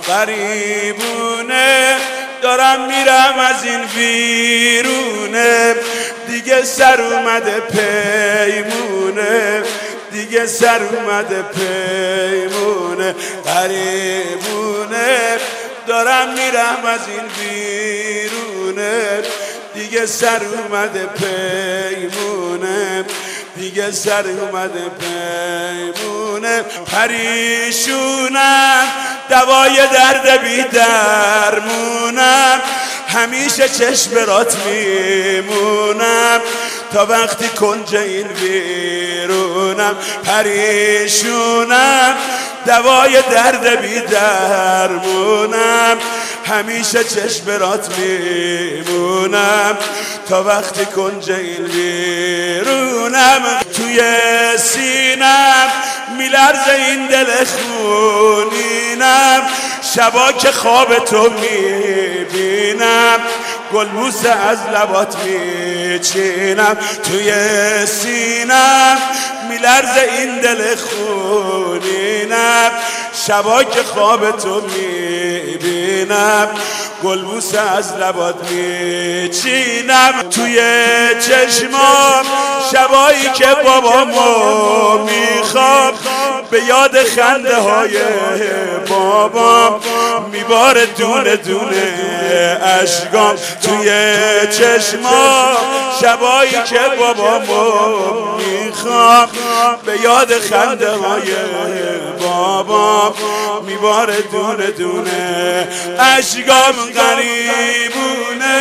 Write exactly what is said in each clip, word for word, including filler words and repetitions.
غریبونه دارم میرم از این ویرونه، دیگه سر اومده پیمونه، دیگه سر اومده پیمونه. غریبونه دارم میرم از این ویرونه، دیگه سر اومده پیمونه، دیگه سر اومده پیمونه. پریشونم دوای درد بی درمونم، همیشه چشم برات میمونم تا وقتی کنج این ویرونم. پریشونم دوای درد بی درمونم، همیشه چشم برات میمونم تا وقتی کنج این ویرونم. توی سینم میلرزه این دل خونینم، شبا که خواب تو میبینم گلبوسه از لبات میچینم. توی سینم میلرزه این دل خونینم، شبا که خواب تو میبینم گلبوسه از لبات میچینم. توی چشمام شبایی که بابامو میخوام، به یاد خنده های بابام میباره دونه دونه اشکام. توی چشمام شبایی که بابامو میخوام، به یاد خنده های بابام میباره دونه دونه اشکام. غریبونه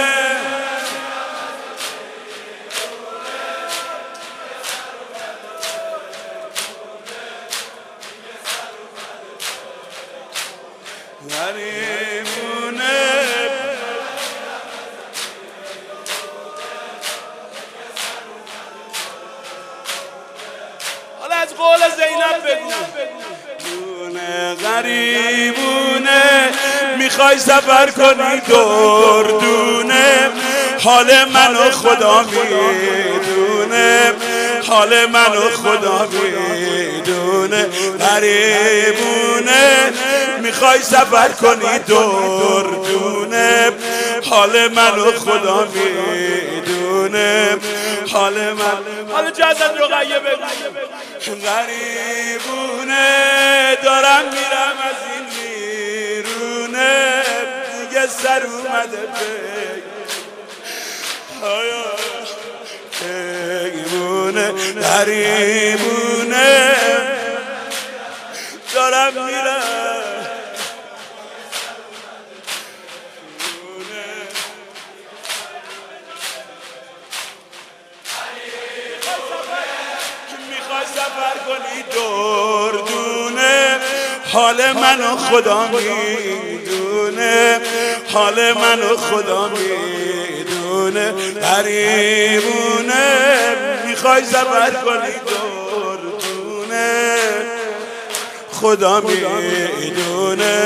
غریبونه حالا از قول زینب بگو. دونه غریبونه میخوای سفر کنی دور دونه، حال منو خدا میدونه، حال منو خدا میدونه. غریبونه میخوای سفر کنی دور دونه، حال منو خدا میدونه، حال من. حالا جزت رقیه بگو. غریبونه دارم میرم از این ویرونه، دیگه سر اومده پیمونه. غریبونه دارم میرم سفر کنی دور دونه، حال منو خدا میدونه، حال منو خدا میدونه. غریبونه میخوای سفر کنی دور دونه، خدا میدونه.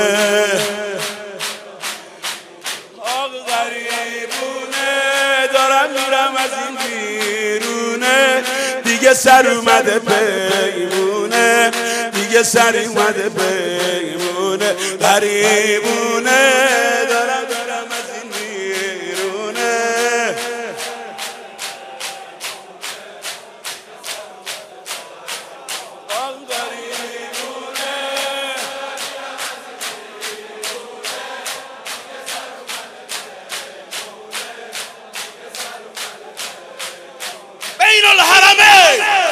آق غریبونه دارم میرم از این بیرونه، دیگه سر اومده پیمونه، دیگه سر اومده پیمونه. غریبونه دارم دارم از این بیرونه. آن غریبونه بین الحرمین